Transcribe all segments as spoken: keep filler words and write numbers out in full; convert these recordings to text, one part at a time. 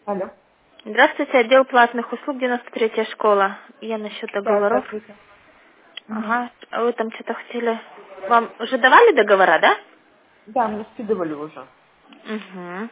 Алло. Здравствуйте, отдел платных услуг, девяносто третья школа. Я насчет Да, договоров. здравствуйте. Мгм. Ага, а вы там что-то хотели... Вам уже давали договора, да? Да, мне скидывали уже. Угу.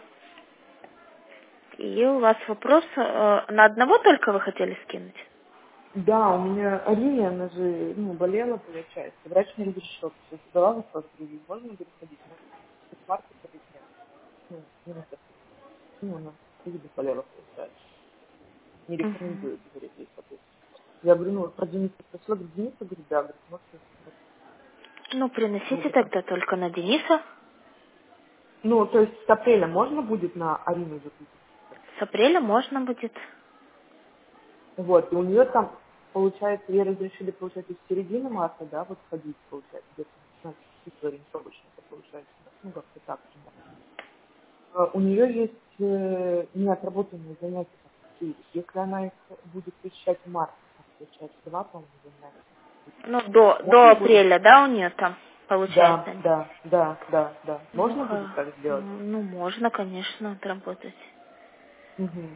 И у вас вопрос, э, на одного только вы хотели скинуть? Да, у меня Арина, она же ну, болела, получается. Врач не разрешил. Все задала вопрос, говорю, можно переходить? Может, с марта ходить нет? Ну, не на совсем. Ну, она ковидом болела, получается. Не Угу. рекомендует, говорит, ей ходить. Я говорю, ну, про Дениса спросила, говорит, Дениса, говорит, да, говорит, может, вот, Ну, приносите будет там. тогда только на Дениса. Ну, то есть с апреля можно будет на Арину запустить? С апреля можно будет. Вот, и у нее там, получается, ей разрешили, получается, с середины марта, да, вот ходить, получается, где-то, ну, чисто ориентировочно, это получается, да, ну, как-то так примерно. А у нее есть э, неотработанные занятия, там, четыре. Если она их будет посещать в марте, там, получается, два, по-моему, занятия, Ну, до, до можно будет? апреля, да, у нее там, Да, получается? да, да, да, да. Ну, Можно ха- будет так сделать? ну, можно, конечно, отработать. Мгм.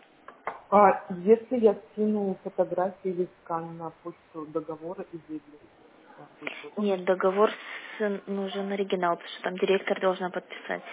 А если я скину фотографии или скан на почту договора и заявления, вам будет удобно? Нет, договор с- нужен оригинал, потому что там директор должна подписать.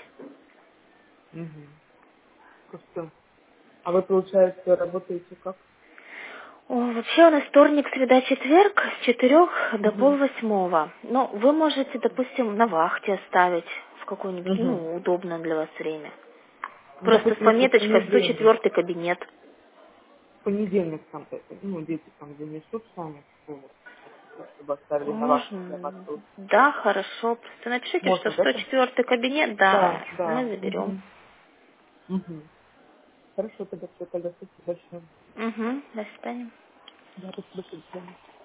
Мгм. Просто. А вы, получается, работаете как? О, вообще у нас вторник, среда, четверг с четырех до Угу. полвосьмого. Ну, вы можете, допустим, на вахте оставить в какое-нибудь, Угу. ну, удобное для вас время. Ну, Просто с допустим, если в пометочкой сто понедельник, четвёртый кабинет. в понедельник там, э, ну, дети там занесут сами в школу, попросить, чтобы оставили на вахте для вас. Можно, то да, хорошо. Просто напишите, что Можно, да, сто там? четвёртый кабинет, да, Да, мы да. заберем. Угу. Угу. Хорошо, тогда все, тогда спасибо большое. Угу, до свидания. Да, спасибо, до свидания.